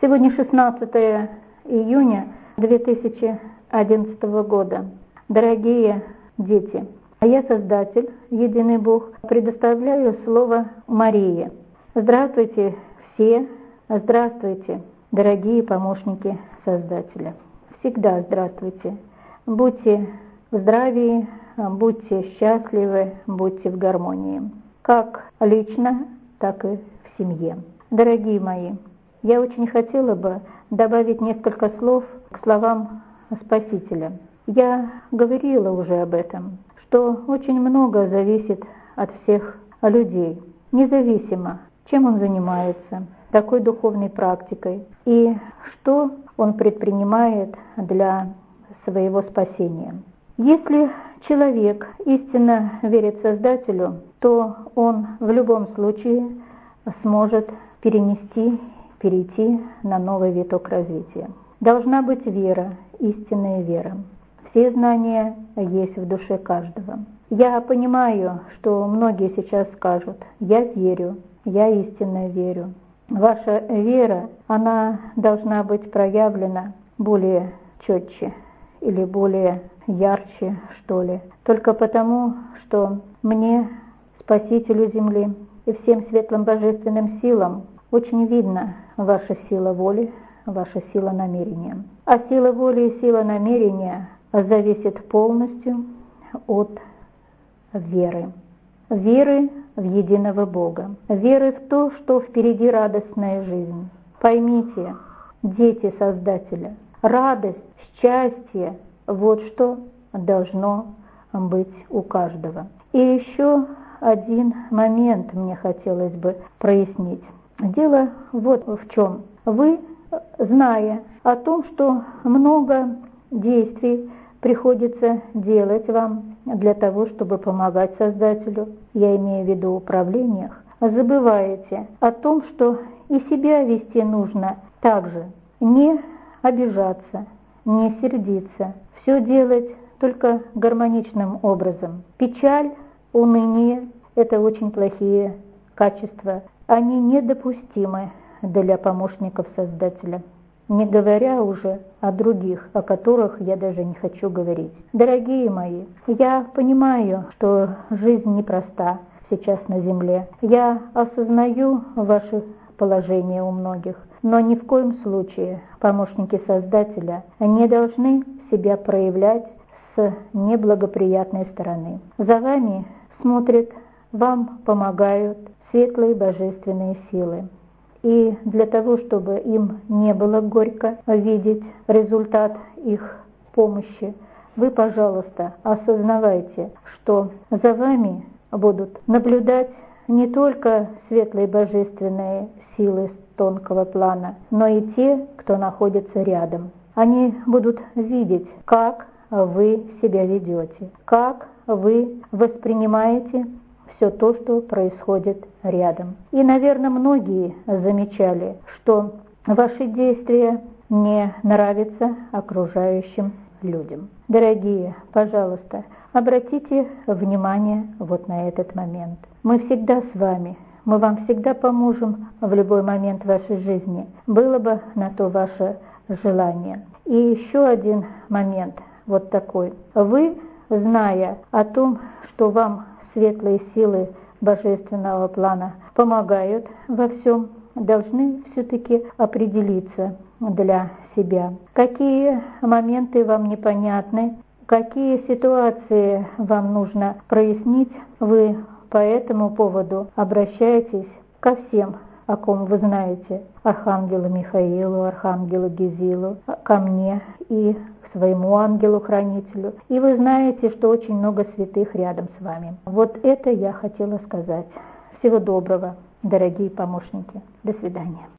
Сегодня 16 июня 2011 года. Дорогие дети, я, Создатель, Единый Бог, предоставляю слово Марии. Здравствуйте все, здравствуйте, дорогие помощники Создателя. Всегда здравствуйте. Будьте в здравии, будьте счастливы, будьте в гармонии. Как лично, так и в семье. Дорогие мои, я очень хотела бы добавить несколько слов к словам Спасителя. Я говорила уже об этом, что очень много зависит от всех людей, независимо, чем он занимается, такой духовной практикой, и что он предпринимает для своего спасения. Если человек истинно верит Создателю, то он в любом случае сможет перейти на новый виток развития. Должна быть вера, истинная вера. Все знания есть в душе каждого. Я понимаю, что многие сейчас скажут: «Я верю, я истинно верю». Ваша вера, она должна быть проявлена более четче или более ярче, что ли. Только потому, что мне, Спасителю Земли и всем светлым божественным силам, очень видно ваша сила воли, ваша сила намерения. А сила воли и сила намерения зависит полностью от веры. Веры в единого Бога. Веры в то, что впереди радостная жизнь. Поймите, дети Создателя, радость, счастье — вот что должно быть у каждого. И еще один момент мне хотелось бы прояснить. Дело вот в чем. Вы, зная о том, что много действий приходится делать вам для того, чтобы помогать Создателю, я имею в виду управлениях, забываете о том, что и себя вести нужно также. Не обижаться, не сердиться, все делать только гармоничным образом. Печаль, уныние — это очень плохие качества. Они недопустимы для помощников Создателя, не говоря уже о других, о которых я даже не хочу говорить. Дорогие мои, я понимаю, что жизнь непроста сейчас на земле. Я осознаю ваше положение у многих, но ни в коем случае помощники Создателя не должны себя проявлять с неблагоприятной стороны. За вами смотрят, вам помогают светлые божественные силы. И для того, чтобы им не было горько видеть результат их помощи, вы, пожалуйста, осознавайте, что за вами будут наблюдать не только светлые божественные силы тонкого плана, но и те, кто находится рядом. Они будут видеть, как вы себя ведете, как вы воспринимаете все то, что происходит рядом. И, наверное, многие замечали, что ваши действия не нравятся окружающим людям. Дорогие, пожалуйста, обратите внимание вот на этот момент. Мы всегда с вами, мы вам всегда поможем в любой момент вашей жизни. Было бы на то ваше желание. И еще один момент вот такой. Вы, зная о том, что вам светлые силы божественного плана помогают во всем, должны все-таки определиться для себя, какие моменты вам непонятны, какие ситуации вам нужно прояснить. Вы по этому поводу обращаетесь ко всем, о ком вы знаете: архангелу Михаилу, архангелу Гизилу, ко мне и своему ангелу-хранителю. И вы знаете, что очень много святых рядом с вами. Вот это я хотела сказать. Всего доброго, дорогие помощники. До свидания.